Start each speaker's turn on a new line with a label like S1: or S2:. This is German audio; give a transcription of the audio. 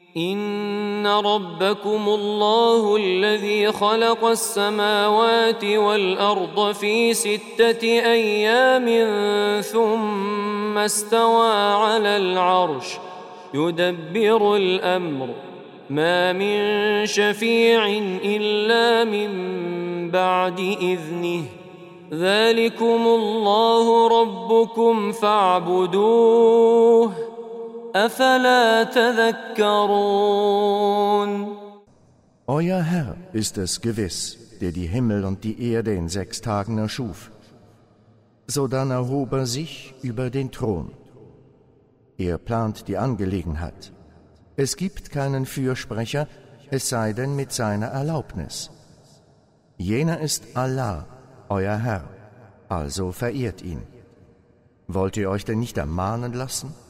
S1: إن ربكم الله الذي خلق السماوات والأرض في 6 أيام ثم استوى على العرش يدبر الأمر ما من شفيع إلا من بعد إذنه ذلكم الله ربكم فاعبدوه أفلا تذكرون.
S2: Euer Herr ist es gewiss, der die Himmel und die Erde in 6 Tagen erschuf. Sodann erhob er sich über den Thron. Er plant die Angelegenheit. Es gibt keinen Fürsprecher, es sei denn mit seiner Erlaubnis. Jener ist Allah, euer Herr, also verehrt ihn. Wollt ihr euch denn nicht ermahnen lassen?